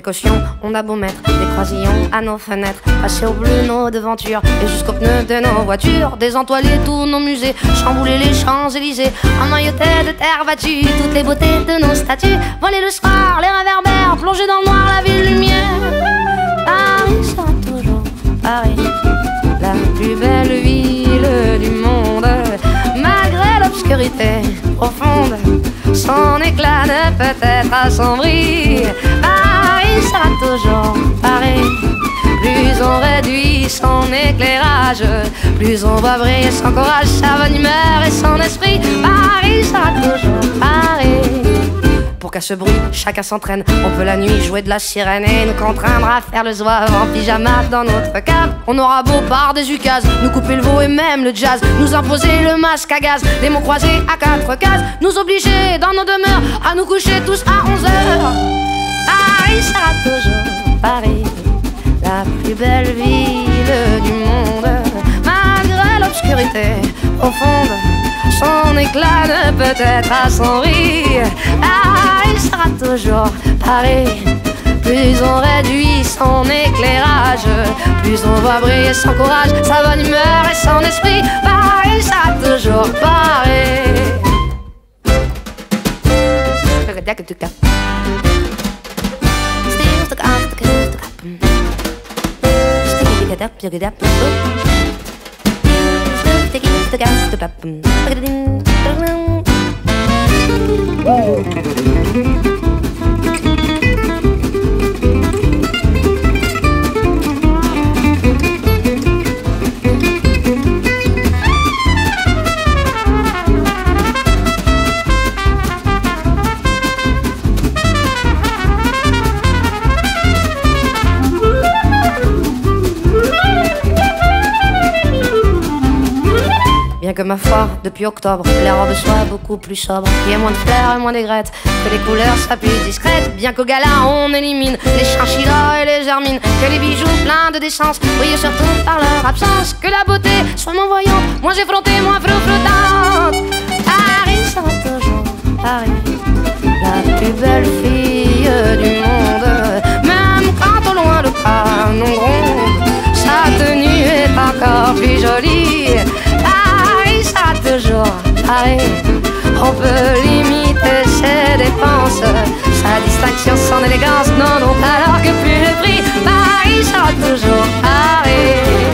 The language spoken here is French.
précaution, on a beau mettre des croisillons à nos fenêtres, passer au bleu nos devantures et jusqu'aux pneus de nos voitures, désentoiler tous nos musées, chambouler les Champs-Élysées, emmailloter de terre battue toutes les beautés de nos statues, voler le soir, les réverbères, plonger dans le noir la ville lumière. Paris sera toujours Paris, la plus belle ville du monde, malgré l'obscurité profonde. Son éclat ne peut être assombri. Paris sera toujours Paris. Plus on réduit son éclairage, plus on voit briller son courage, sa bonne humeur et son esprit. Paris sera toujours Paris. Pour qu'à ce bruit, chacun s'entraîne. On peut la nuit jouer de la sirène et nous contraindre à faire le zouave en pyjama dans notre cave. On aura beau par des ukases nous couper le veau et même le jazz, nous imposer le masque à gaz, des mots croisés à 4 cases, nous obliger dans nos demeures à nous coucher tous à 11h. Paris sera toujours Paris, la plus belle ville du monde, malgré l'obscurité profonde. Son éclat ne peut être assombri. Paris sera toujours Paris. Plus on réduit son éclairage, plus on voit briller son courage, sa bonne humeur et son esprit. Paris sera toujours Paris. Bien que ma foi, depuis octobre, les robes soient beaucoup plus sobres, qu'il y ait moins de fleurs et moins d'aigrettes, que les couleurs soient plus discrètes. Bien qu'au gala on élimine les chinchillas et les hermines, que les bijoux pleins de décence brillent surtout par leur absence, que la beauté soit moins voyante, moins effrontée, moins flottante. Paris sera toujours Paris, la plus belle fille du monde, même quand au loin le canon gronde, sa tenue est encore plus jolie. Toujours Paris, on peut limiter ses dépenses, sa distinction, son élégance n'en ont alors que plus le prix. Paris sera toujours Paris.